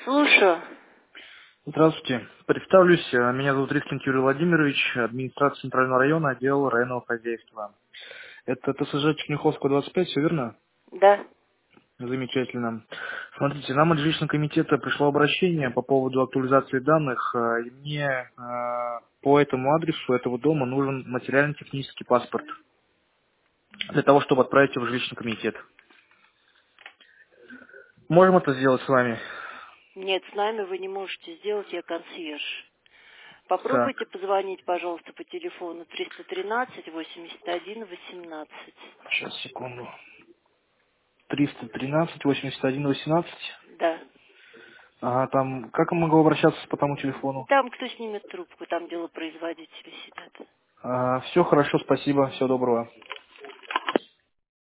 Слушаю. Здравствуйте. Представлюсь, меня зовут Рискин Юрий Владимирович, администрация Центрального района, отдел районного хозяйства. Это ТСЖ Черняховского, 25, все верно? Да. Замечательно. Смотрите, нам от жилищного комитета пришло обращение по поводу актуализации данных, и мне по этому адресу этого дома нужен материально-технический паспорт для того, чтобы отправить его в жилищный комитет. Можем это сделать с вами? Нет, с нами вы не можете сделать, я консьерж. Так, Попробуйте позвонить, пожалуйста, по телефону 313-81-18. сейчас, секунду. 313-81-18. Да. Ага, там, как я могу обращаться по тому телефону? Там кто снимет трубку, там делопроизводители сидят. Все хорошо, спасибо, всего доброго.